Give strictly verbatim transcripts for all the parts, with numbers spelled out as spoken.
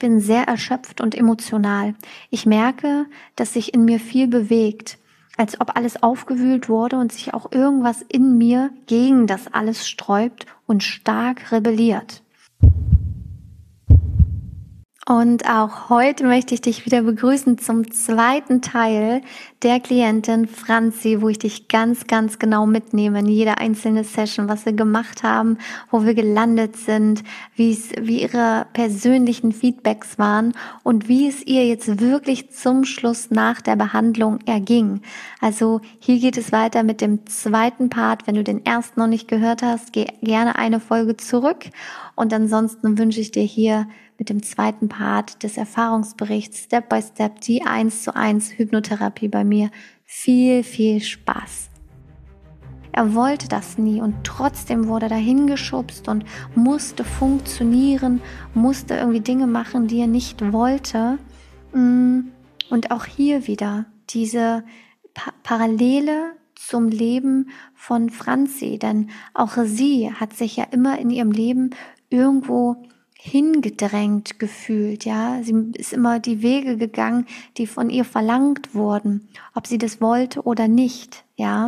bin sehr erschöpft und emotional. Ich merke, dass sich in mir viel bewegt, als ob alles aufgewühlt wurde und sich auch irgendwas in mir gegen das alles sträubt und stark rebelliert. Und auch heute möchte ich dich wieder begrüßen zum zweiten Teil der Klientin Franzi, wo ich dich ganz, ganz genau mitnehme in jede einzelne Session, was wir gemacht haben, wo wir gelandet sind, wie es, wie ihre persönlichen Feedbacks waren und wie es ihr jetzt wirklich zum Schluss nach der Behandlung erging. Also hier geht es weiter mit dem zweiten Part. Wenn du den ersten noch nicht gehört hast, geh gerne eine Folge zurück und ansonsten wünsche ich dir hier mit dem zweiten Part des Erfahrungsberichts Step by Step, die eins zu eins Hypnotherapie bei mir, viel, viel Spaß. Er wollte das nie und trotzdem wurde er dahin geschubst und musste funktionieren, musste irgendwie Dinge machen, die er nicht wollte. Und auch hier wieder diese pa- Parallele zum Leben von Franzi, denn auch sie hat sich ja immer in ihrem Leben irgendwo hingedrängt gefühlt, ja. Sie ist immer die Wege gegangen, die von ihr verlangt wurden, ob sie das wollte oder nicht, ja.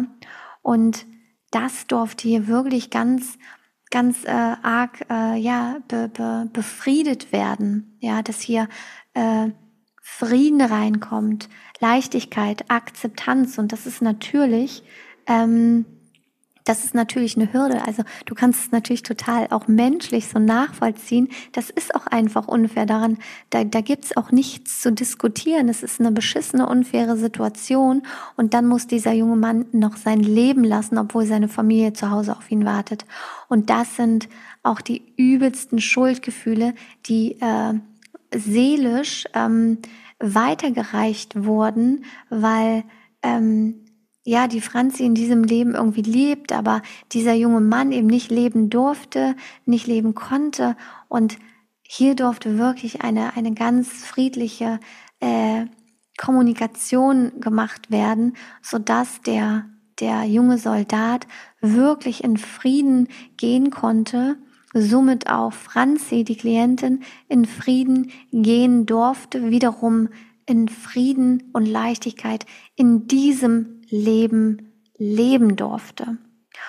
Und das durfte hier wirklich ganz, ganz äh, arg, äh, ja, be, be, befriedet werden, ja, dass hier äh, Frieden reinkommt, Leichtigkeit, Akzeptanz und das ist natürlich ähm, Das ist natürlich eine Hürde, also du kannst es natürlich total auch menschlich so nachvollziehen, das ist auch einfach unfair daran, da, da gibt's auch nichts zu diskutieren, es ist eine beschissene, unfaire Situation und dann muss dieser junge Mann noch sein Leben lassen, obwohl seine Familie zu Hause auf ihn wartet und das sind auch die übelsten Schuldgefühle, die äh, seelisch ähm, weitergereicht wurden, weil ähm, ja, die Franzi in diesem Leben irgendwie lebt, aber dieser junge Mann eben nicht leben durfte, nicht leben konnte und hier durfte wirklich eine, eine ganz friedliche äh, Kommunikation gemacht werden, sodass der, der junge Soldat wirklich in Frieden gehen konnte, somit auch Franzi, die Klientin, in Frieden gehen durfte, wiederum in Frieden und Leichtigkeit in diesem Leben leben durfte.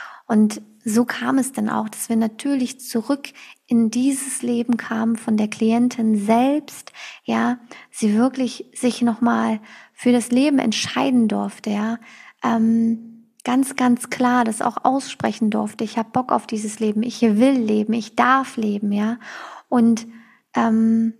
Und so kam es dann auch, dass wir natürlich zurück in dieses Leben kamen von der Klientin selbst, ja, sie wirklich sich nochmal für das Leben entscheiden durfte, ja, ähm, ganz, ganz klar das auch aussprechen durfte. Ich habe Bock auf dieses Leben, ich will leben, ich darf leben, ja, und ähm,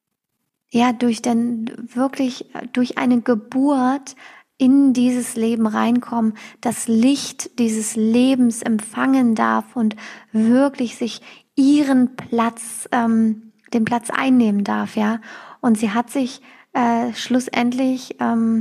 ja, durch den wirklich durch eine Geburt in dieses Leben reinkommen, das Licht dieses Lebens empfangen darf und wirklich sich ihren Platz, ähm, den Platz einnehmen darf, ja. Und sie hat sich äh, schlussendlich ähm,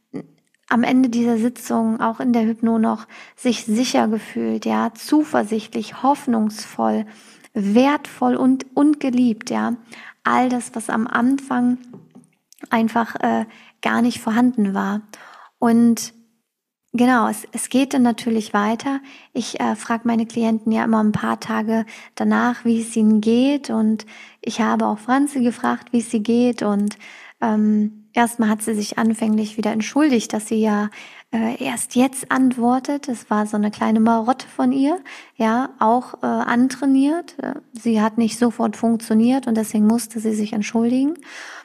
am Ende dieser Sitzung, auch in der Hypno noch, sich sicher gefühlt, ja, zuversichtlich, hoffnungsvoll, wertvoll und, und geliebt, ja. All das, was am Anfang einfach äh, gar nicht vorhanden war. Und genau, es, es geht dann natürlich weiter. Ich äh, frage meine Klienten ja immer ein paar Tage danach, wie es ihnen geht. Und ich habe auch Franzi gefragt, wie es ihr geht. Und ähm, erstmal hat sie sich anfänglich wieder entschuldigt, dass sie ja äh, erst jetzt antwortet. Das war so eine kleine Marotte von ihr, ja, auch äh, antrainiert. Sie hat nicht sofort funktioniert und deswegen musste sie sich entschuldigen.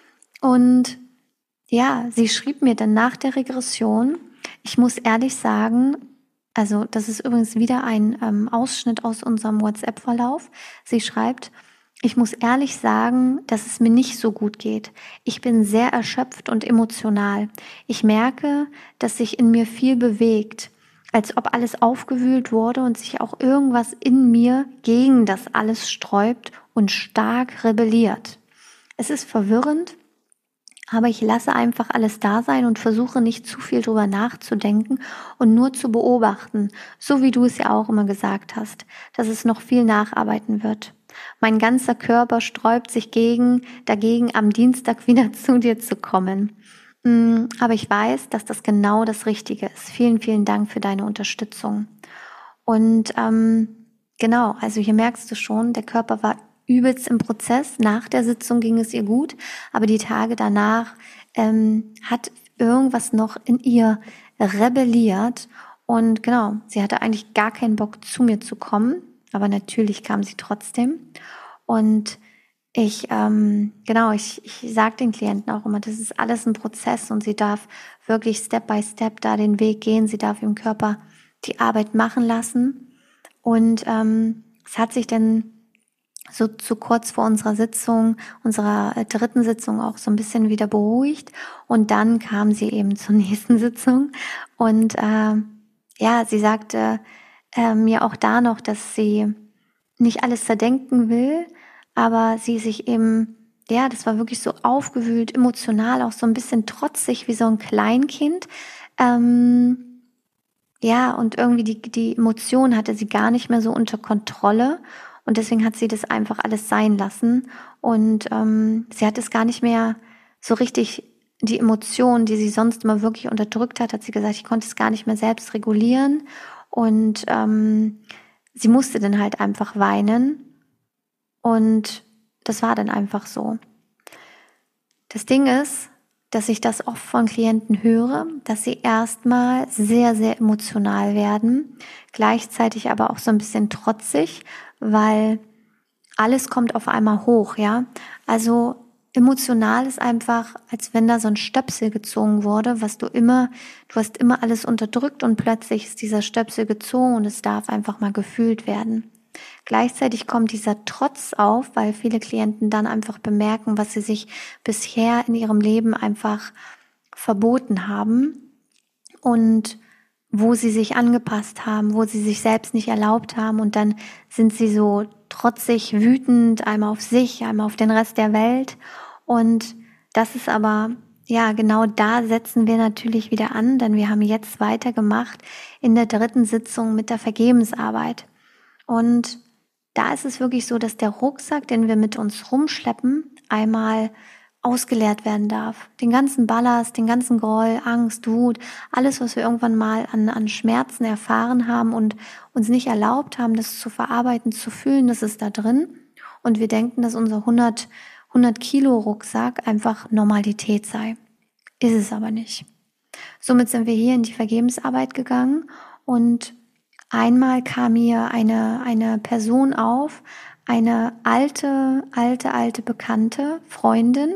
Und ja, sie schrieb mir dann nach der Regression, ich muss ehrlich sagen, also das ist übrigens wieder ein ähm, Ausschnitt aus unserem WhatsApp-Verlauf. Sie schreibt, ich muss ehrlich sagen, dass es mir nicht so gut geht. Ich bin sehr erschöpft und emotional. Ich merke, dass sich in mir viel bewegt, als ob alles aufgewühlt wurde und sich auch irgendwas in mir gegen das alles sträubt und stark rebelliert. Es ist verwirrend, aber ich lasse einfach alles da sein und versuche nicht zu viel drüber nachzudenken und nur zu beobachten, so wie du es ja auch immer gesagt hast, dass es noch viel nacharbeiten wird. Mein ganzer Körper sträubt sich gegen, dagegen, am Dienstag wieder zu dir zu kommen. Aber ich weiß, dass das genau das Richtige ist. Vielen, vielen Dank für deine Unterstützung. Und ähm, genau, also hier merkst du schon, der Körper war übelst im Prozess. Nach der Sitzung ging es ihr gut, aber die Tage danach ähm, hat irgendwas noch in ihr rebelliert. Und genau, sie hatte eigentlich gar keinen Bock, zu mir zu kommen, aber natürlich kam sie trotzdem. Und ich, ähm, genau, ich, ich sage den Klienten auch immer, das ist alles ein Prozess und sie darf wirklich Step by Step da den Weg gehen. Sie darf im Körper die Arbeit machen lassen. Und ähm, es hat sich dann so zu kurz vor unserer Sitzung, unserer äh, dritten Sitzung auch so ein bisschen wieder beruhigt. Und dann kam sie eben zur nächsten Sitzung. Und äh, ja, sie sagte äh, mir auch da noch, dass sie nicht alles zerdenken will, aber sie sich eben, ja, das war wirklich so aufgewühlt, emotional, auch so ein bisschen trotzig wie so ein Kleinkind. Ähm, ja, und irgendwie die, die Emotion hatte sie gar nicht mehr so unter Kontrolle. Und deswegen hat sie das einfach alles sein lassen. Und ähm, sie hat es gar nicht mehr so richtig, die Emotionen, die sie sonst immer wirklich unterdrückt hat, hat sie gesagt, ich konnte es gar nicht mehr selbst regulieren. Und ähm, sie musste dann halt einfach weinen. Und das war dann einfach so. Das Ding ist, dass ich das oft von Klienten höre, dass sie erstmal sehr, sehr emotional werden, gleichzeitig aber auch so ein bisschen trotzig, weil alles kommt auf einmal hoch, ja. Also emotional ist einfach, als wenn da so ein Stöpsel gezogen wurde, was du immer, du hast immer alles unterdrückt und plötzlich ist dieser Stöpsel gezogen und es darf einfach mal gefühlt werden. Gleichzeitig kommt dieser Trotz auf, weil viele Klienten dann einfach bemerken, was sie sich bisher in ihrem Leben einfach verboten haben und wo sie sich angepasst haben, wo sie sich selbst nicht erlaubt haben und dann sind sie so trotzig, wütend, einmal auf sich, einmal auf den Rest der Welt und das ist aber, ja, genau da setzen wir natürlich wieder an, denn wir haben jetzt weitergemacht in der dritten Sitzung mit der Vergebensarbeit und da ist es wirklich so, dass der Rucksack, den wir mit uns rumschleppen, einmal ausgeleert werden darf. Den ganzen Ballast, den ganzen Groll, Angst, Wut, alles, was wir irgendwann mal an, an Schmerzen erfahren haben und uns nicht erlaubt haben, das zu verarbeiten, zu fühlen, das ist da drin. Und wir denken, dass unser hundert, hundert Kilo Rucksack einfach Normalität sei. Ist es aber nicht. Somit sind wir hier in die Vergebensarbeit gegangen und einmal kam mir eine, eine Person auf, eine alte, alte, alte Bekannte, Freundin,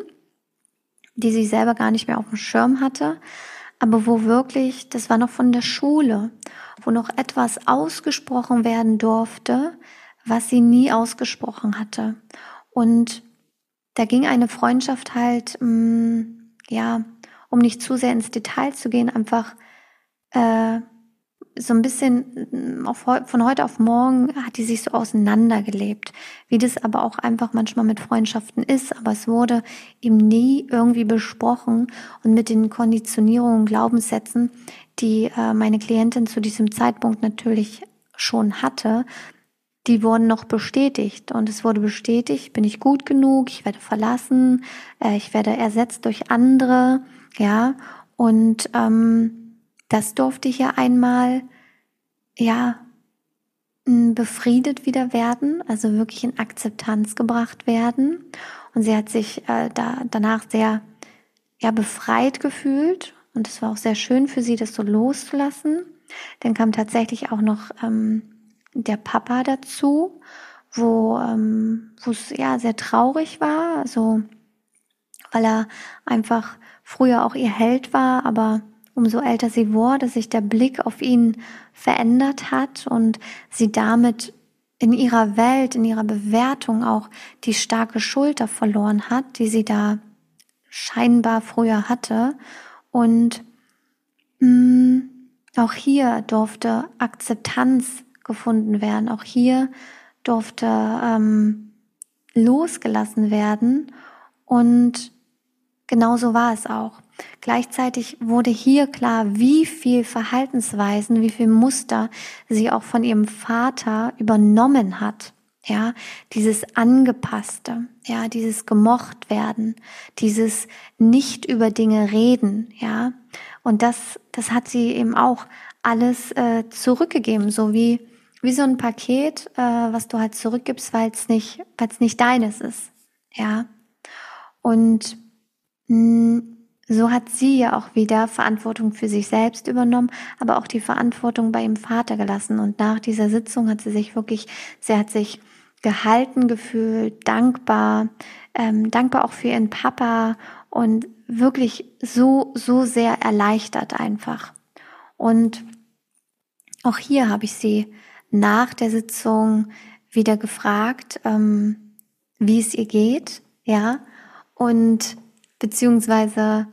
die sie selber gar nicht mehr auf dem Schirm hatte, aber wo wirklich, das war noch von der Schule, wo noch etwas ausgesprochen werden durfte, was sie nie ausgesprochen hatte. Und da ging eine Freundschaft halt, mh, ja, um nicht zu sehr ins Detail zu gehen, einfach äh, so ein bisschen auf, von heute auf morgen hat die sich so auseinandergelebt, wie das aber auch einfach manchmal mit Freundschaften ist, aber es wurde eben nie irgendwie besprochen und mit den Konditionierungen, Glaubenssätzen, die äh, meine Klientin zu diesem Zeitpunkt natürlich schon hatte, die wurden noch bestätigt und es wurde bestätigt, bin ich gut genug, ich werde verlassen, äh, ich werde ersetzt durch andere, ja, und ähm, das durfte hier einmal, ja, befriedet wieder werden, also wirklich in Akzeptanz gebracht werden. Und sie hat sich äh, da danach sehr, ja, befreit gefühlt. Und es war auch sehr schön für sie, das so loszulassen. Dann kam tatsächlich auch noch ähm, der Papa dazu, wo ähm, wo es ja sehr traurig war, also weil er einfach früher auch ihr Held war, aber umso älter sie wurde, sich der Blick auf ihn verändert hat und sie damit in ihrer Welt, in ihrer Bewertung auch die starke Schulter verloren hat, die sie da scheinbar früher hatte. Und mh, auch hier durfte Akzeptanz gefunden werden. Auch hier durfte ähm, losgelassen werden. Und genauso war es auch. Gleichzeitig wurde hier klar, wie viel Verhaltensweisen, wie viel Muster sie auch von ihrem Vater übernommen hat. Ja, dieses Angepasste, ja, dieses gemocht werden, dieses nicht über Dinge reden, ja. Und das, das hat sie eben auch alles äh, zurückgegeben, so wie wie so ein Paket, äh, was du halt zurückgibst, weil es nicht, weil es nicht deines ist. Ja. Und mh, so hat sie ja auch wieder Verantwortung für sich selbst übernommen, aber auch die Verantwortung bei ihrem Vater gelassen. Und nach dieser Sitzung hat sie sich wirklich, sie hat sich gehalten gefühlt, dankbar, ähm, dankbar auch für ihren Papa und wirklich so, so sehr erleichtert einfach. Und auch hier habe ich sie nach der Sitzung wieder gefragt, ähm, wie es ihr geht, ja, und beziehungsweise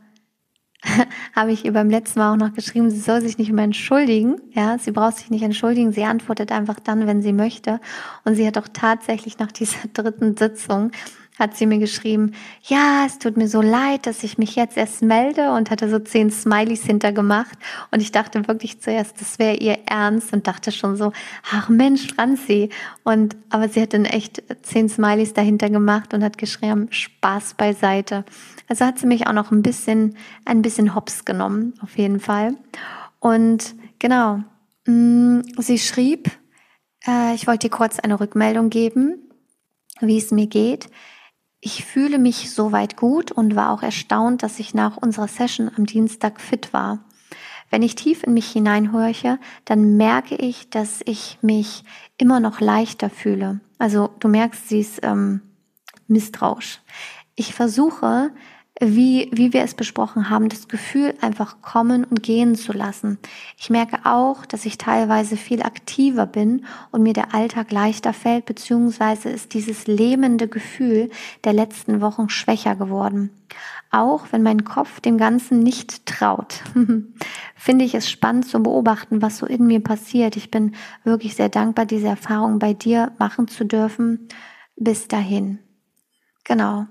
habe ich ihr beim letzten Mal auch noch geschrieben, sie soll sich nicht mehr entschuldigen, ja, sie braucht sich nicht entschuldigen, sie antwortet einfach dann, wenn sie möchte. Und sie hat auch tatsächlich nach dieser dritten Sitzung, hat sie mir geschrieben, ja, es tut mir so leid, dass ich mich jetzt erst melde, und hatte so zehn Smileys hintergemacht. Und ich dachte wirklich zuerst, das wäre ihr Ernst, und dachte schon so, ach Mensch, Franzi. Und, aber sie hat dann echt zehn Smileys dahinter gemacht und hat geschrieben, Spaß beiseite. Also hat sie mich auch noch ein bisschen, ein bisschen hops genommen, auf jeden Fall. Und genau, mh, sie schrieb, äh, ich wollte dir kurz eine Rückmeldung geben, wie es mir geht. Ich fühle mich soweit gut und war auch erstaunt, dass ich nach unserer Session am Dienstag fit war. Wenn ich tief in mich hineinhorche, dann merke ich, dass ich mich immer noch leichter fühle. Also du merkst, sie ist ähm, misstrauisch. Ich versuche, wie, wie wir es besprochen haben, das Gefühl einfach kommen und gehen zu lassen. Ich merke auch, dass ich teilweise viel aktiver bin und mir der Alltag leichter fällt, beziehungsweise ist dieses lähmende Gefühl der letzten Wochen schwächer geworden. Auch wenn mein Kopf dem Ganzen nicht traut, finde ich es spannend zu beobachten, was so in mir passiert. Ich bin wirklich sehr dankbar, diese Erfahrung bei dir machen zu dürfen. Bis dahin. Genau.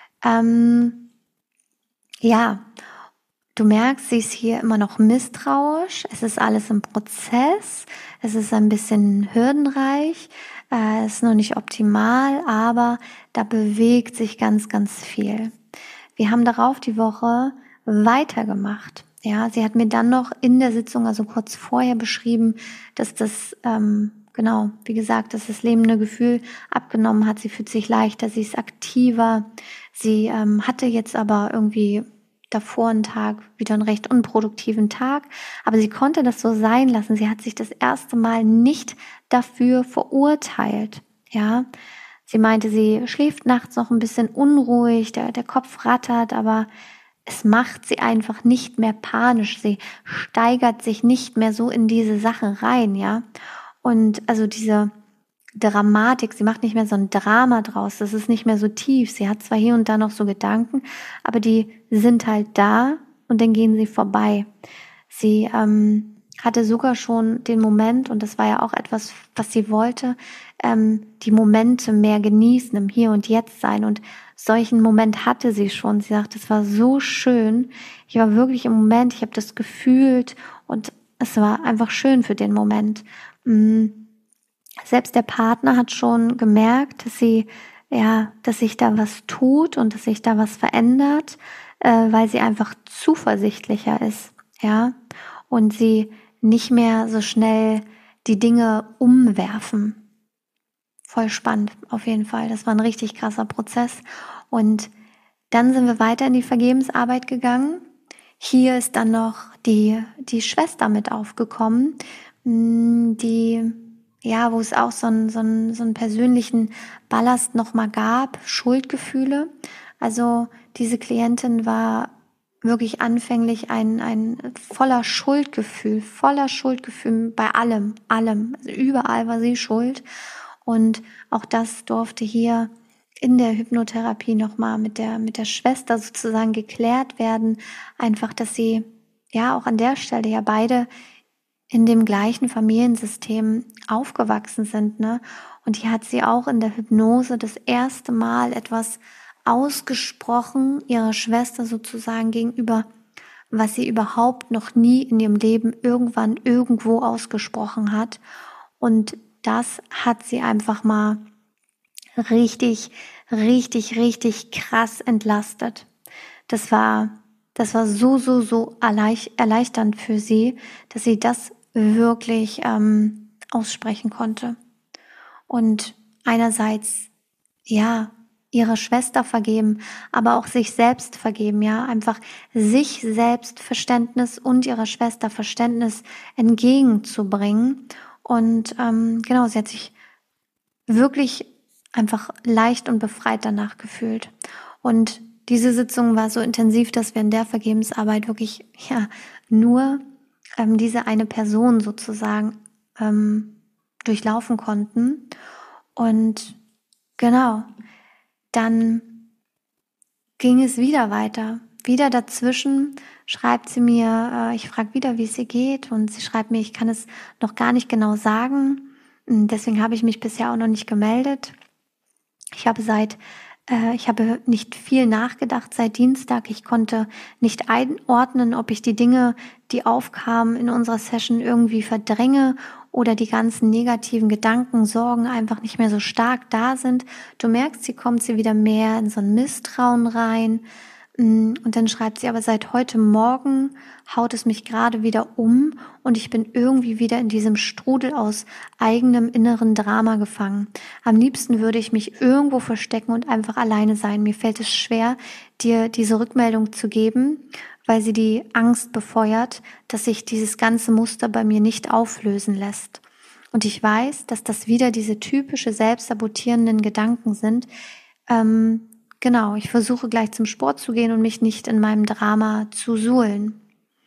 Ähm, ja, du merkst, sie ist hier immer noch misstrauisch. Es ist alles im Prozess. Es ist ein bisschen hürdenreich. Äh, es ist noch nicht optimal, aber da bewegt sich ganz, ganz viel. Wir haben darauf die Woche weitergemacht. Ja, sie hat mir dann noch in der Sitzung, also kurz vorher, beschrieben, dass das, ähm, genau, wie gesagt, dass das lebende Gefühl abgenommen hat. Sie fühlt sich leichter, sie ist aktiver. Sie ähm, hatte jetzt aber irgendwie davor einen Tag, wieder einen recht unproduktiven Tag, aber sie konnte das so sein lassen. Sie hat sich das erste Mal nicht dafür verurteilt. Ja, sie meinte, sie schläft nachts noch ein bisschen unruhig, der, der Kopf rattert, aber es macht sie einfach nicht mehr panisch. Sie steigert sich nicht mehr so in diese Sache rein, ja. Und also diese Dramatik, sie macht nicht mehr so ein Drama draus, das ist nicht mehr so tief. Sie hat zwar hier und da noch so Gedanken, aber die sind halt da und dann gehen sie vorbei. Sie ähm, hatte sogar schon den Moment, und das war ja auch etwas, was sie wollte, ähm, die Momente mehr genießen, im Hier und Jetzt sein, und solchen Moment hatte sie schon. Sie sagt, es war so schön, ich war wirklich im Moment, ich habe das gefühlt und es war einfach schön für den Moment. Mhm. Selbst der Partner hat schon gemerkt, dass sie, ja, dass sich da was tut und dass sich da was verändert, äh, weil sie einfach zuversichtlicher ist, ja, und sie nicht mehr so schnell die Dinge umwerfen. Voll spannend, auf jeden Fall. Das war ein richtig krasser Prozess. Und dann sind wir weiter in die Vergebensarbeit gegangen. Hier ist dann noch die, die Schwester mit aufgekommen, die, ja, wo es auch so einen, so einen, so einen persönlichen Ballast nochmal gab, Schuldgefühle. Also diese Klientin war wirklich anfänglich ein, ein voller Schuldgefühl, voller Schuldgefühl bei allem, allem. Also überall war sie schuld. Und auch das durfte hier in der Hypnotherapie nochmal mit der, mit der Schwester sozusagen geklärt werden. Einfach, dass sie ja auch an der Stelle ja beide in dem gleichen Familiensystem aufgewachsen sind, ne? Und hier hat sie auch in der Hypnose das erste Mal etwas ausgesprochen, ihrer Schwester sozusagen gegenüber, was sie überhaupt noch nie in ihrem Leben irgendwann irgendwo ausgesprochen hat. Und das hat sie einfach mal richtig, richtig, richtig krass entlastet. Das war, das war so, so, so erleichternd für sie, dass sie das wirklich ähm, aussprechen konnte. Und einerseits, ja, ihrer Schwester vergeben, aber auch sich selbst vergeben, ja, einfach sich selbst Verständnis und ihrer Schwester Verständnis entgegenzubringen. Und ähm, genau, sie hat sich wirklich einfach leicht und befreit danach gefühlt. Und diese Sitzung war so intensiv, dass wir in der Vergebensarbeit wirklich ja nur ähm, diese eine Person sozusagen ähm, durchlaufen konnten. Und genau, dann ging es wieder weiter. Wieder dazwischen schreibt sie mir, äh, ich frage wieder, wie es ihr geht, und sie schreibt mir, ich kann es noch gar nicht genau sagen. Deswegen habe ich mich bisher auch noch nicht gemeldet. Ich habe seit, äh, ich habe nicht viel nachgedacht seit Dienstag. Ich konnte nicht einordnen, ob ich die Dinge, die aufkamen in unserer Session, irgendwie verdränge oder die ganzen negativen Gedanken, Sorgen einfach nicht mehr so stark da sind. Du merkst, sie kommt sie wieder mehr in so ein Misstrauen rein. Und dann schreibt sie, aber seit heute Morgen haut es mich gerade wieder um und ich bin irgendwie wieder in diesem Strudel aus eigenem inneren Drama gefangen. Am liebsten würde ich mich irgendwo verstecken und einfach alleine sein. Mir fällt es schwer, dir diese Rückmeldung zu geben, weil sie die Angst befeuert, dass sich dieses ganze Muster bei mir nicht auflösen lässt. Und ich weiß, dass das wieder diese typische selbstsabotierenden Gedanken sind. Ähm, genau, ich versuche gleich zum Sport zu gehen und mich nicht in meinem Drama zu suhlen.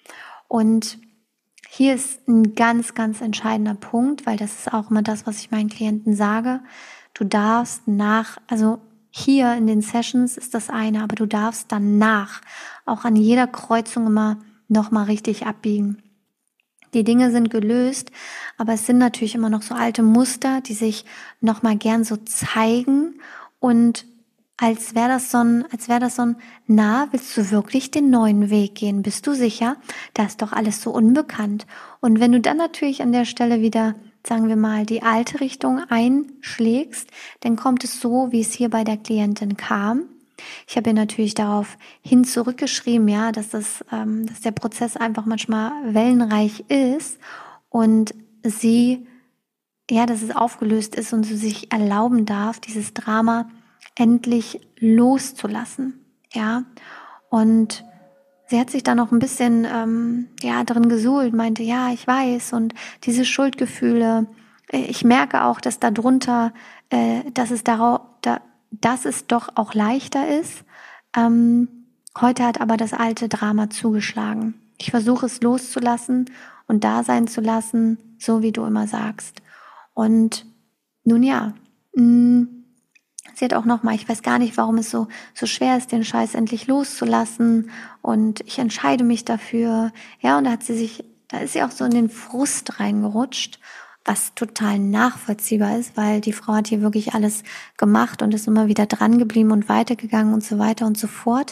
Und hier ist ein ganz, ganz entscheidender Punkt, weil das ist auch immer das, was ich meinen Klienten sage. Du darfst nach, also hier in den Sessions ist das eine, aber du darfst danach auch an jeder Kreuzung immer nochmal richtig abbiegen. Die Dinge sind gelöst, aber es sind natürlich immer noch so alte Muster, die sich nochmal gern so zeigen, und als wäre das so ein, als wäre das so ein, na, willst du wirklich den neuen Weg gehen? Bist du sicher? Da ist doch alles so unbekannt. Und wenn du dann natürlich an der Stelle wieder, sagen wir mal, die alte Richtung einschlägst, dann kommt es so, wie es hier bei der Klientin kam. Ich habe ihr natürlich darauf hin zurückgeschrieben, ja, dass das, ähm, dass der Prozess einfach manchmal wellenreich ist und sie, ja, dass es aufgelöst ist und sie sich erlauben darf, dieses Drama endlich loszulassen, ja. Und sie hat sich da noch ein bisschen, ähm, ja, drin gesuhlt, meinte, ja, ich weiß, und diese Schuldgefühle, äh, ich merke auch, dass darunter, äh, dass es darauf, da, dass es doch auch leichter ist. Ähm, heute hat aber das alte Drama zugeschlagen. Ich versuche es loszulassen und da sein zu lassen, so wie du immer sagst. Und nun ja, mh, sie hat auch nochmal, ich weiß gar nicht, warum es so, so schwer ist, den Scheiß endlich loszulassen, und ich entscheide mich dafür. Ja, und da hat sie sich, da ist sie auch so in den Frust reingerutscht, was total nachvollziehbar ist, weil die Frau hat hier wirklich alles gemacht und ist immer wieder dran geblieben und weitergegangen und so weiter und so fort.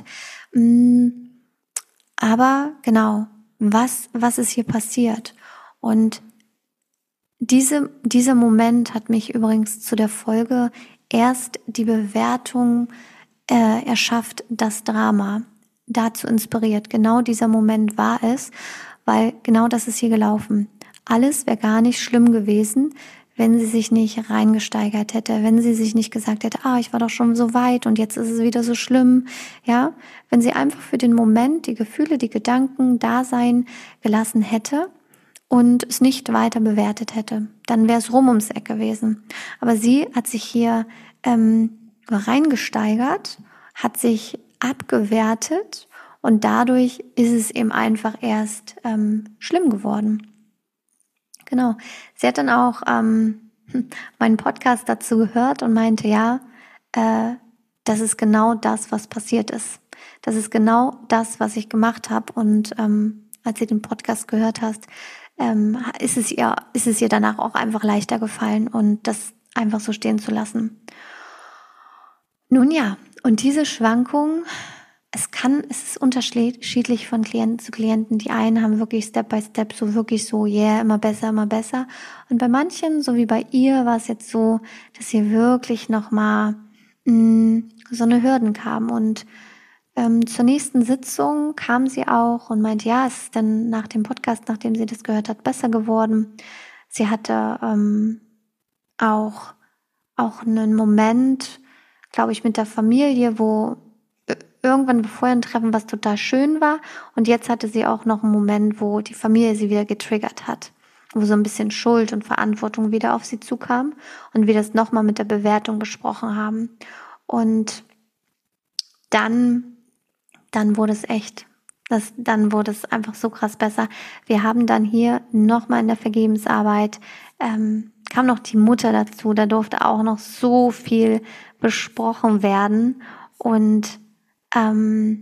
Aber genau, was, was ist hier passiert? Und diese, dieser Moment hat mich übrigens zu der Folge erst die Bewertung äh, erschafft, das Drama dazu inspiriert. Genau dieser Moment war es, weil genau das ist hier gelaufen. Alles wäre gar nicht schlimm gewesen, wenn sie sich nicht reingesteigert hätte, wenn sie sich nicht gesagt hätte, ah, ich war doch schon so weit und jetzt ist es wieder so schlimm, ja, wenn sie einfach für den Moment die Gefühle, die Gedanken da sein gelassen hätte und es nicht weiter bewertet hätte, dann wäre es rum ums Eck gewesen. Aber sie hat sich hier ähm, reingesteigert, hat sich abgewertet, und dadurch ist es eben einfach erst ähm, schlimm geworden. Genau. Sie hat dann auch ähm, meinen Podcast dazu gehört und meinte, ja, äh, das ist genau das, was passiert ist. Das ist genau das, was ich gemacht habe. Und ähm, als sie den Podcast gehört hast, ähm, ist es ihr, ist es ihr danach auch einfach leichter gefallen, und das einfach so stehen zu lassen. Nun ja, und diese Schwankung, es kann, es ist unterschiedlich von Klienten zu Klienten. Die einen haben wirklich Step by Step so wirklich so, yeah, immer besser, immer besser. Und bei manchen, so wie bei ihr, war es jetzt so, dass hier wirklich nochmal so eine Hürden kam. Und ähm, zur nächsten Sitzung kam sie auch und meinte, ja, es ist dann nach dem Podcast, nachdem sie das gehört hat, besser geworden. Sie hatte ähm, auch, auch einen Moment, glaube ich, mit der Familie, wo irgendwann bevor ein Treffen, was total schön war. Und jetzt hatte sie auch noch einen Moment, wo die Familie sie wieder getriggert hat, wo so ein bisschen Schuld und Verantwortung wieder auf sie zukam und wir das nochmal mit der Bewertung besprochen haben. Und dann, dann wurde es echt, das, dann wurde es einfach so krass besser. Wir haben dann hier nochmal in der Vergebensarbeit, ähm, kam noch die Mutter dazu, da durfte auch noch so viel besprochen werden und ähm,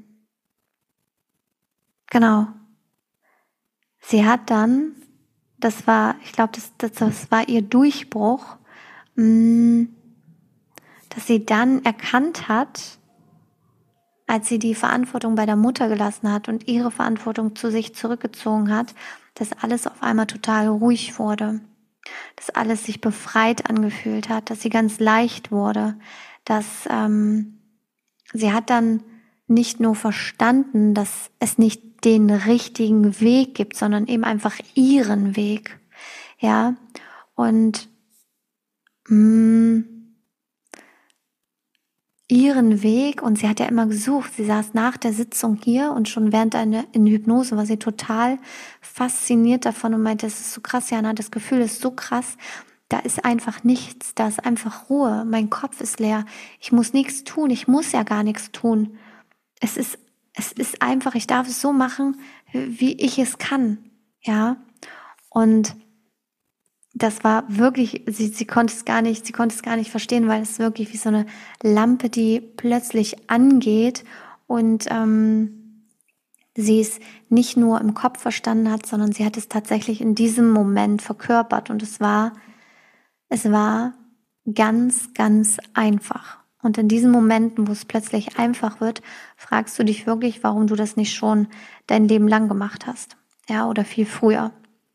genau. Sie hat dann, das war, ich glaube, das, das, das war ihr Durchbruch, mh, dass sie dann erkannt hat, als sie die Verantwortung bei der Mutter gelassen hat und ihre Verantwortung zu sich zurückgezogen hat, dass alles auf einmal total ruhig wurde, dass alles sich befreit angefühlt hat, dass sie ganz leicht wurde, dass ähm, sie hat dann nicht nur verstanden, dass es nicht den richtigen Weg gibt, sondern eben einfach ihren Weg, ja, und mh, ihren Weg, und sie hat ja immer gesucht, sie saß nach der Sitzung hier und schon während einer in Hypnose war sie total fasziniert davon und meinte, es ist so krass, Jana, das Gefühl ist so krass, da ist einfach nichts, da ist einfach Ruhe, mein Kopf ist leer, ich muss nichts tun, ich muss ja gar nichts tun. Es ist, es ist einfach, ich darf es so machen, wie ich es kann, ja. Und das war wirklich, sie, sie konnte es gar nicht, sie konnte es gar nicht verstehen, weil es wirklich wie so eine Lampe, die plötzlich angeht und ähm, sie es nicht nur im Kopf verstanden hat, sondern sie hat es tatsächlich in diesem Moment verkörpert und es war, es war ganz, ganz einfach. Und in diesen Momenten, wo es plötzlich einfach wird, fragst du dich wirklich, warum du das nicht schon dein Leben lang gemacht hast, ja, oder viel früher.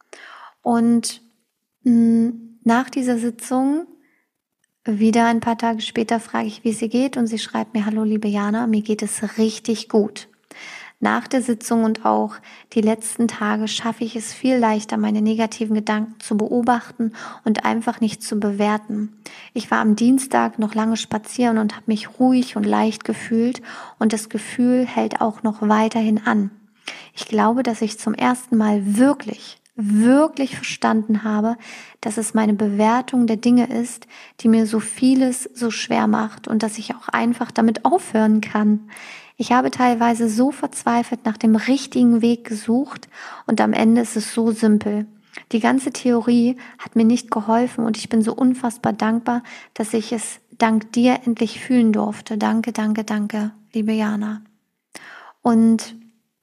Und mh, nach dieser Sitzung, wieder ein paar Tage später, frage ich, wie es ihr geht, und sie schreibt mir: Hallo liebe Jana, mir geht es richtig gut. Nach der Sitzung und auch die letzten Tage schaffe ich es viel leichter, meine negativen Gedanken zu beobachten und einfach nicht zu bewerten. Ich war am Dienstag noch lange spazieren und habe mich ruhig und leicht gefühlt und das Gefühl hält auch noch weiterhin an. Ich glaube, dass ich zum ersten Mal wirklich, wirklich verstanden habe, dass es meine Bewertung der Dinge ist, die mir so vieles so schwer macht und dass ich auch einfach damit aufhören kann. Ich habe teilweise so verzweifelt nach dem richtigen Weg gesucht und am Ende ist es so simpel. Die ganze Theorie hat mir nicht geholfen und ich bin so unfassbar dankbar, dass ich es dank dir endlich fühlen durfte. Danke, danke, danke, liebe Jana. Und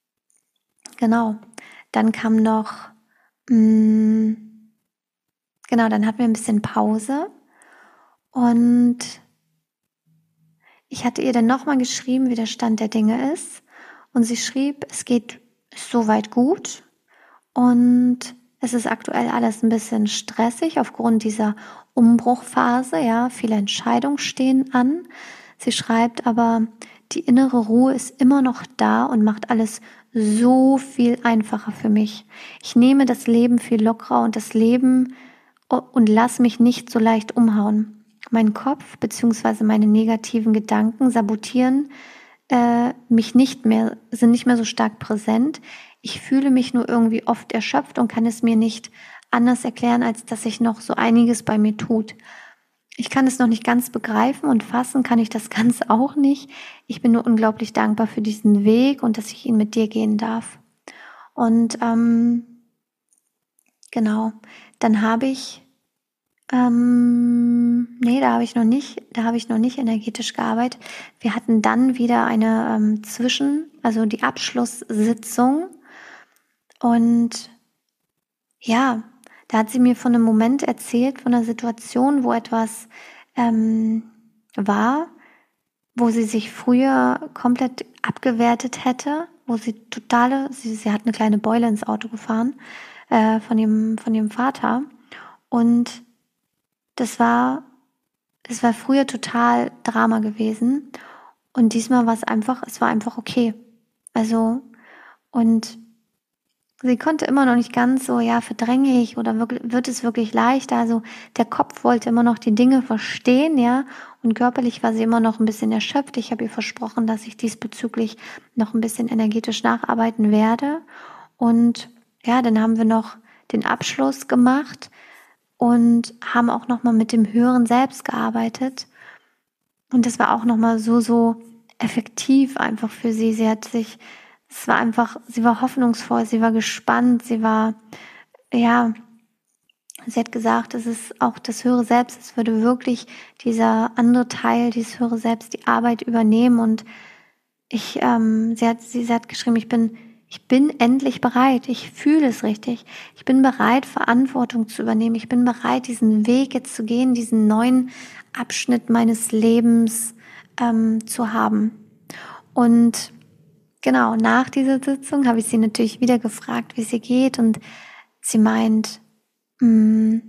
genau, dann kam noch, mh, genau, dann hatten wir ein bisschen Pause und ich hatte ihr dann nochmal geschrieben, wie der Stand der Dinge ist, und sie schrieb, es geht soweit gut und es ist aktuell alles ein bisschen stressig aufgrund dieser Umbruchphase, ja, viele Entscheidungen stehen an. Sie schreibt aber, die innere Ruhe ist immer noch da und macht alles so viel einfacher für mich. Ich nehme das Leben viel lockerer und das Leben und lass mich nicht so leicht umhauen. Mein Kopf bzw. meine negativen Gedanken sabotieren äh, mich nicht mehr, sind nicht mehr so stark präsent. Ich fühle mich nur irgendwie oft erschöpft und kann es mir nicht anders erklären, als dass sich noch so einiges bei mir tut. Ich kann es noch nicht ganz begreifen und fassen kann ich das ganz auch nicht. Ich bin nur unglaublich dankbar für diesen Weg und dass ich ihn mit dir gehen darf. Und ähm, genau, dann habe ich Ähm, nee, da habe ich noch nicht, da habe ich noch nicht energetisch gearbeitet. Wir hatten dann wieder eine ähm, Zwischen, also die Abschlusssitzung und ja, da hat sie mir von einem Moment erzählt, von einer Situation, wo etwas ähm, war, wo sie sich früher komplett abgewertet hätte, wo sie totale, sie, sie hat eine kleine Beule ins Auto gefahren äh, von ihrem, von ihrem Vater und das war, es war früher total Drama gewesen und diesmal war es einfach, es war einfach okay. Also, und sie konnte immer noch nicht ganz so, ja, verdränge ich oder wirklich, wird es wirklich leichter? Also der Kopf wollte immer noch die Dinge verstehen, ja, und körperlich war sie immer noch ein bisschen erschöpft. Ich habe ihr versprochen, dass ich diesbezüglich noch ein bisschen energetisch nacharbeiten werde. Und ja, dann haben wir noch den Abschluss gemacht und haben auch nochmal mit dem höheren Selbst gearbeitet. Und das war auch nochmal so, so effektiv einfach für sie. Sie hat sich, es war einfach, sie war hoffnungsvoll, sie war gespannt, sie war, ja, sie hat gesagt, es ist auch das höhere Selbst, es würde wirklich dieser andere Teil, dieses höhere Selbst, die Arbeit übernehmen. Und ich, ähm, sie hat, sie, sie hat geschrieben, ich bin, ich bin endlich bereit. Ich fühle es richtig. Ich bin bereit, Verantwortung zu übernehmen. Ich bin bereit, diesen Weg jetzt zu gehen, diesen neuen Abschnitt meines Lebens ähm, zu haben. Und genau, nach dieser Sitzung habe ich sie natürlich wieder gefragt, wie es ihr geht. Und sie meint, mh,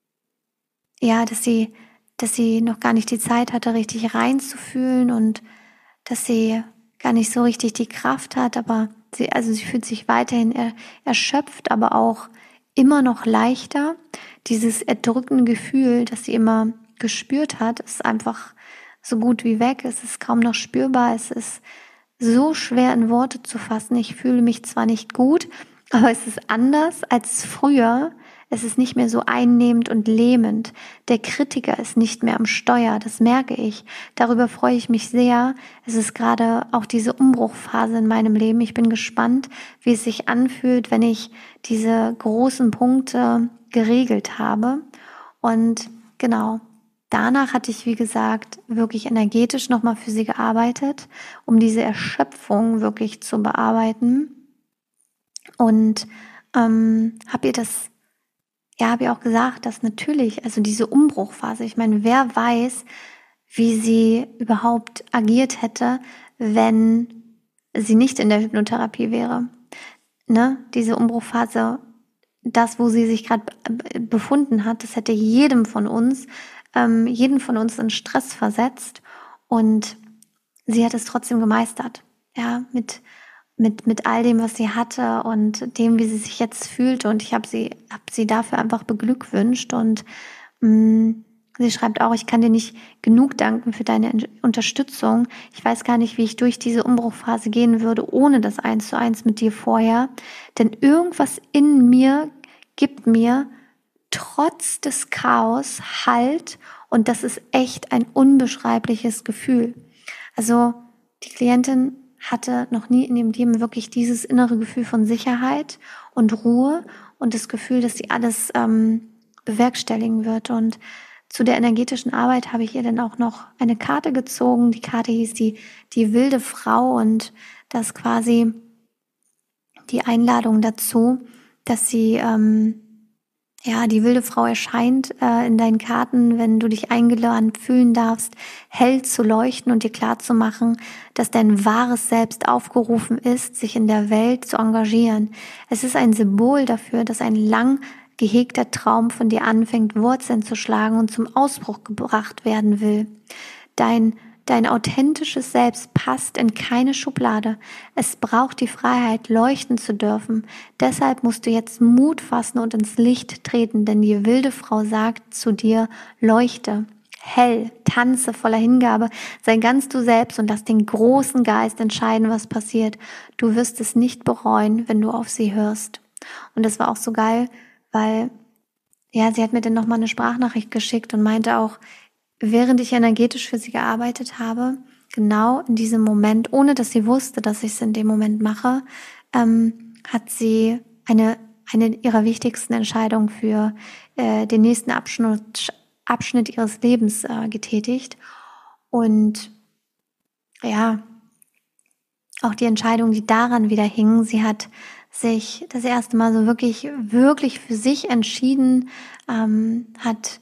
ja, dass sie, dass sie noch gar nicht die Zeit hatte, richtig reinzufühlen und dass sie gar nicht so richtig die Kraft hat, aber sie, also sie fühlt sich weiterhin er, erschöpft, aber auch immer noch leichter. Dieses erdrückende Gefühl, das sie immer gespürt hat, ist einfach so gut wie weg. Es ist kaum noch spürbar. Es ist so schwer in Worte zu fassen. Ich fühle mich zwar nicht gut, aber es ist anders als früher. Es ist nicht mehr so einnehmend und lähmend. Der Kritiker ist nicht mehr am Steuer, das merke ich. Darüber freue ich mich sehr. Es ist gerade auch diese Umbruchphase in meinem Leben. Ich bin gespannt, wie es sich anfühlt, wenn ich diese großen Punkte geregelt habe. Und genau, danach hatte ich, wie gesagt, wirklich energetisch nochmal für sie gearbeitet, um diese Erschöpfung wirklich zu bearbeiten. Und ähm, habe ihr das Ja, habe ich auch gesagt, dass natürlich, also diese Umbruchphase, ich meine, wer weiß, wie sie überhaupt agiert hätte, wenn sie nicht in der Hypnotherapie wäre. Ne? Diese Umbruchphase, das, wo sie sich gerade befunden hat, das hätte jedem von uns, ähm, jeden von uns in Stress versetzt. Und sie hat es trotzdem gemeistert. Ja, mit mit mit all dem, was sie hatte und dem, wie sie sich jetzt fühlte. Und ich habe sie habe sie dafür einfach beglückwünscht. Und mh, sie schreibt auch, ich kann dir nicht genug danken für deine Unterstützung. Ich weiß gar nicht, wie ich durch diese Umbruchphase gehen würde, ohne das Eins zu Eins mit dir vorher. Denn irgendwas in mir gibt mir trotz des Chaos Halt. Und das ist echt ein unbeschreibliches Gefühl. Also die Klientin hatte noch nie in ihrem Leben wirklich dieses innere Gefühl von Sicherheit und Ruhe und das Gefühl, dass sie alles ähm, bewerkstelligen wird. Und zu der energetischen Arbeit habe ich ihr dann auch noch eine Karte gezogen. Die Karte hieß die, die wilde Frau, und das ist quasi die Einladung dazu, dass sie ähm, ja, die wilde Frau erscheint äh, in deinen Karten, wenn du dich eingeladen fühlen darfst, hell zu leuchten und dir klarzumachen, dass dein wahres Selbst aufgerufen ist, sich in der Welt zu engagieren. Es ist ein Symbol dafür, dass ein lang gehegter Traum von dir anfängt, Wurzeln zu schlagen und zum Ausbruch gebracht werden will. Dein Dein authentisches Selbst passt in keine Schublade. Es braucht die Freiheit, leuchten zu dürfen. Deshalb musst du jetzt Mut fassen und ins Licht treten, denn die wilde Frau sagt zu dir, leuchte, hell, tanze voller Hingabe, sei ganz du selbst und lass den großen Geist entscheiden, was passiert. Du wirst es nicht bereuen, wenn du auf sie hörst. Und das war auch so geil, weil, ja, sie hat mir dann nochmal eine Sprachnachricht geschickt und meinte auch, während ich energetisch für sie gearbeitet habe, genau in diesem Moment, ohne dass sie wusste, dass ich es in dem Moment mache, ähm, hat sie eine, eine ihrer wichtigsten Entscheidungen für äh, den nächsten Abschnitt, Abschnitt ihres Lebens äh, getätigt. Und ja, auch die Entscheidung, die daran wieder hing, sie hat sich das erste Mal so wirklich, wirklich für sich entschieden, ähm, hat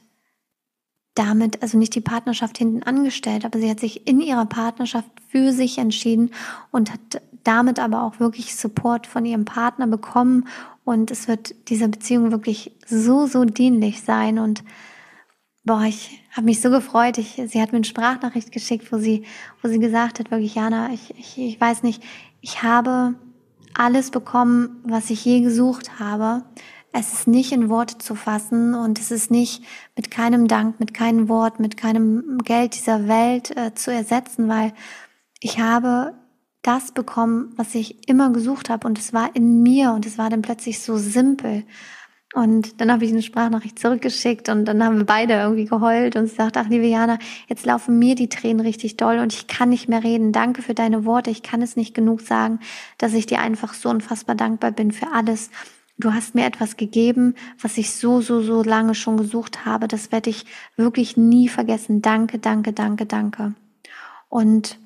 damit, also nicht die Partnerschaft hinten angestellt, aber sie hat sich in ihrer Partnerschaft für sich entschieden und hat damit aber auch wirklich Support von ihrem Partner bekommen, und es wird dieser Beziehung wirklich so, so dienlich sein. Und boah, ich habe mich so gefreut. Ich, sie hat mir eine Sprachnachricht geschickt, wo sie, wo sie gesagt hat, wirklich, Jana, ich, ich, ich weiß nicht, ich habe alles bekommen, was ich je gesucht habe. Es ist nicht in Worte zu fassen und es ist nicht mit keinem Dank, mit keinem Wort, mit keinem Geld dieser Welt äh, zu ersetzen, weil ich habe das bekommen, was ich immer gesucht habe und es war in mir und es war dann plötzlich so simpel. Und dann habe ich eine Sprachnachricht zurückgeschickt und dann haben wir beide irgendwie geheult und sie sagt, ach liebe Jana, jetzt laufen mir die Tränen richtig doll und ich kann nicht mehr reden. Danke für deine Worte. Ich kann es nicht genug sagen, dass ich dir einfach so unfassbar dankbar bin für alles. Du hast mir etwas gegeben, was ich so, so, so lange schon gesucht habe. Das werde ich wirklich nie vergessen. Danke, danke, danke, danke. Und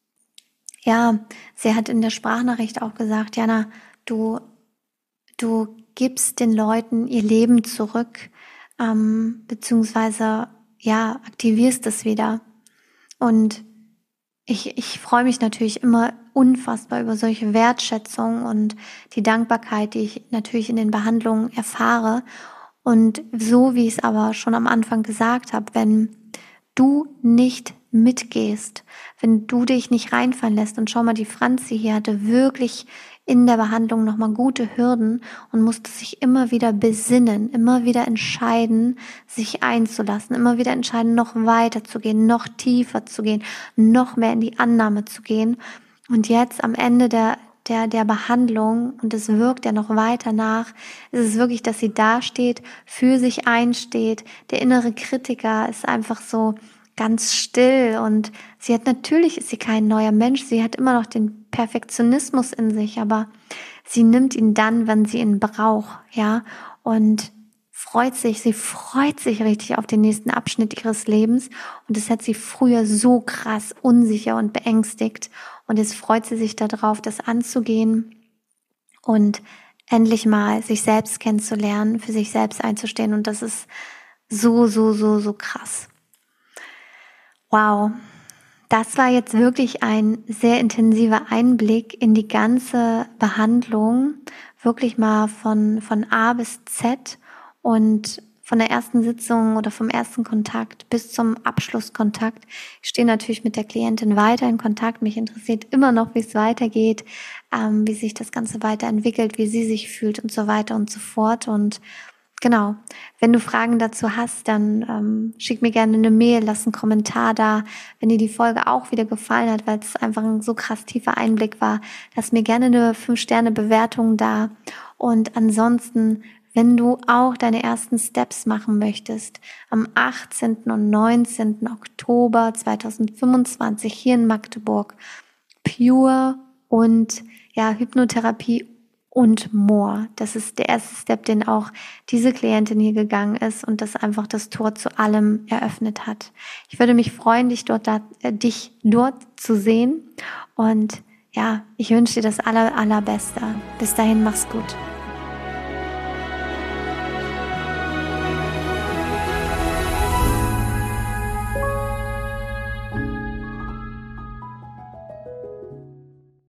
ja, sie hat in der Sprachnachricht auch gesagt, Jana, du, du gibst den Leuten ihr Leben zurück, ähm, beziehungsweise ja, aktivierst es wieder. Und ich, ich freue mich natürlich immer unfassbar über solche Wertschätzung und die Dankbarkeit, die ich natürlich in den Behandlungen erfahre. Und so wie ich es aber schon am Anfang gesagt habe, wenn du nicht mitgehst, wenn du dich nicht reinfallen lässt, und schau mal, die Franzi hier hatte wirklich in der Behandlung nochmal gute Hürden und musste sich immer wieder besinnen, immer wieder entscheiden, sich einzulassen, immer wieder entscheiden, noch weiter zu gehen, noch tiefer zu gehen, noch mehr in die Annahme zu gehen. Und jetzt am Ende der der der Behandlung, und es wirkt ja noch weiter nach, ist es wirklich, dass sie dasteht, für sich einsteht. Der innere Kritiker ist einfach so ganz still und sie hat, natürlich ist sie kein neuer Mensch, sie hat immer noch den Perfektionismus in sich, aber sie nimmt ihn dann, wenn sie ihn braucht, ja, und freut sich, sie freut sich richtig auf den nächsten Abschnitt ihres Lebens und das hat sie früher so krass unsicher und beängstigt und jetzt freut sie sich darauf, das anzugehen und endlich mal sich selbst kennenzulernen, für sich selbst einzustehen und das ist so, so, so, so krass. Wow, das war jetzt wirklich ein sehr intensiver Einblick in die ganze Behandlung, wirklich mal von, von A bis Z und von der ersten Sitzung oder vom ersten Kontakt bis zum Abschlusskontakt. Ich stehe natürlich mit der Klientin weiter in Kontakt. Mich interessiert immer noch, wie es weitergeht, ähm, wie sich das Ganze weiterentwickelt, wie sie sich fühlt und so weiter und so fort. Und genau, wenn du Fragen dazu hast, dann ähm, schick mir gerne eine Mail, lass einen Kommentar da. Wenn dir die Folge auch wieder gefallen hat, weil es einfach ein so krass tiefer Einblick war, lass mir gerne eine fünf Sterne Bewertung da. Und ansonsten, wenn du auch deine ersten Steps machen möchtest, am achtzehnten und neunzehnten Oktober zweitausendfünfundzwanzig hier in Magdeburg, Pure und ja Hypnotherapie und more. Das ist der erste Step, den auch diese Klientin hier gegangen ist und das einfach das Tor zu allem eröffnet hat. Ich würde mich freuen, dich dort, da, äh, dich dort zu sehen und ja, ich wünsche dir das aller, allerbeste. Bis dahin, mach's gut.